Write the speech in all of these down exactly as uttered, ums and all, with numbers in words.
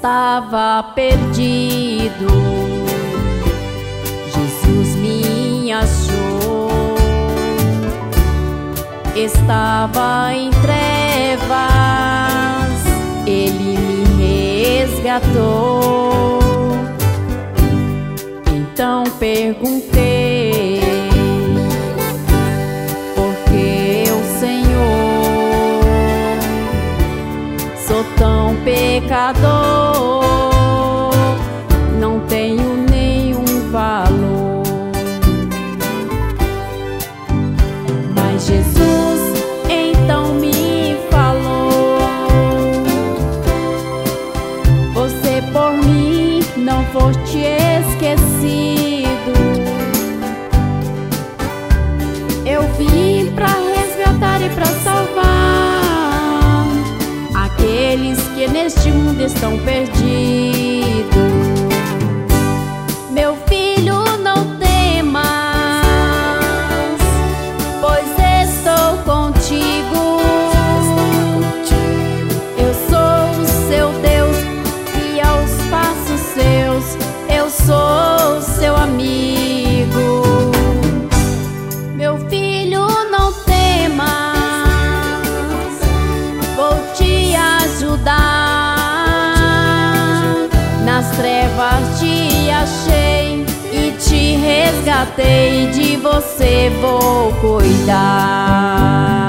estava perdido, Jesus me achou. Estava em trevas, Ele me resgatou. Então perguntei: por que eu, Senhor, sou tão pecador? Não tenho nenhum valor. Mas Jesus então me falou: você por mim não foste esquecido. Eu vim pra resgatar e pra salvar aqueles que neste mundo estão perdidos. Meu filho, não temas, pois estou contigo. Eu sou o seu Deus e aos passos seus eu sou seu amigo. Meu filho, não temas, vou te ajudar. Nas trevas te achei e te resgatei, de você vou cuidar.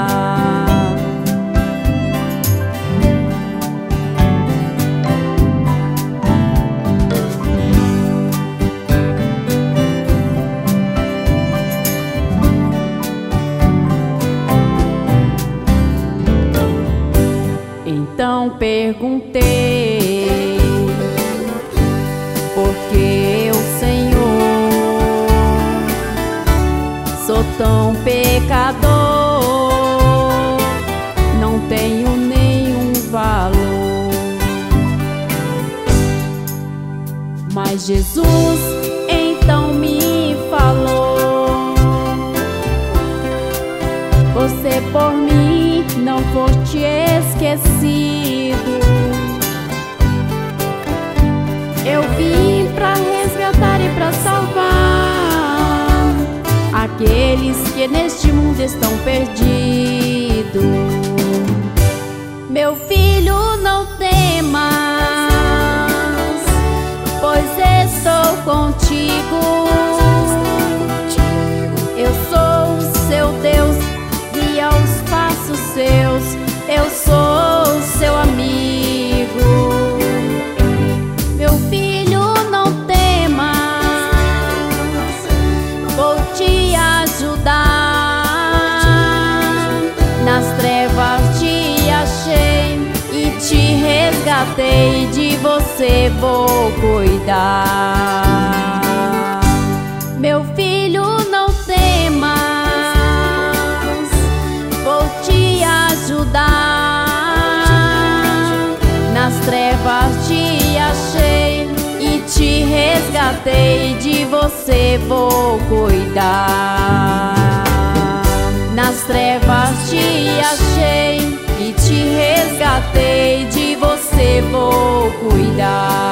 Então perguntei: por que eu, Senhor, sou tão pecador? Não tenho nenhum valor. Mas Jesus então me falou: você por mim não foste esquecido. Eu vim pra resgatar e pra salvar aqueles que neste mundo estão perdidos. Meu filho, não temas, pois estou contigo. Eu sou o seu Deus e aos passos seus eu sou seu amigo. Meu filho, não temas, vou te ajudar. Nas trevas te achei e te resgatei, de você vou cuidar. Meu filho, não temas, vou te ajudar. Nas trevas te achei e te resgatei, de você vou cuidar. Nas trevas te achei e te resgatei, de você vou cuidar.